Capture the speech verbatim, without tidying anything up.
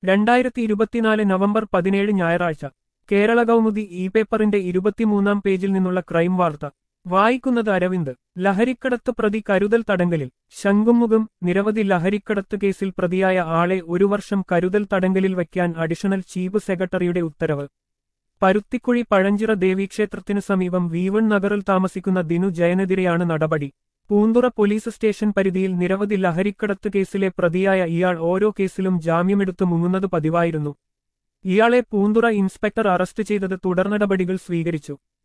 രണ്ടായിരത്തി ഇരുപത്തിനാല് നവംബർ പതിനേഴ് ഞായറാഴ്ച കേരള കൗമുദി ഇ പേപ്പറിന്റെ ഇരുപത്തിമൂന്നാം പേജിൽ നിന്നുള്ള ക്രൈം വാർത്ത വായിക്കുന്നത് അരവിന്ദ്. ലഹരിക്കടത്ത് പ്രതി കരുതൽ തടങ്കലിൽ. ശംഖുമുഖം. നിരവധി ലഹരിക്കടത്ത് കേസിൽ പ്രതിയായ ആളെ ഒരു വർഷം കരുതൽ തടങ്കലിൽ വയ്ക്കാൻ അഡീഷണൽ ചീഫ് സെക്രട്ടറിയുടെ ഉത്തരവ്. പരുത്തിക്കുഴി പഴഞ്ചിറ ദേവീക്ഷേത്രത്തിനു സമീപം വീവൺ നഗറിൽ താമസിക്കുന്ന ദിനു ജയനെതിരെയാണ് നടപടി. പൂന്തുറ പോലീസ് സ്റ്റേഷൻ പരിധിയിൽ നിരവധി ലഹരിക്കടത്ത് കേസിലെ പ്രതിയായ ഇയാൾ ഓരോ കേസിലും ജാമ്യമെടുത്ത് മുങ്ങുന്നത് പതിവായിരുന്നു. ഇയാളെ പൂന്തുറ ഇൻസ്പെക്ടർ അറസ്റ്റ് ചെയ്തത് തുടർനടപടികൾ സ്വീകരിച്ചു.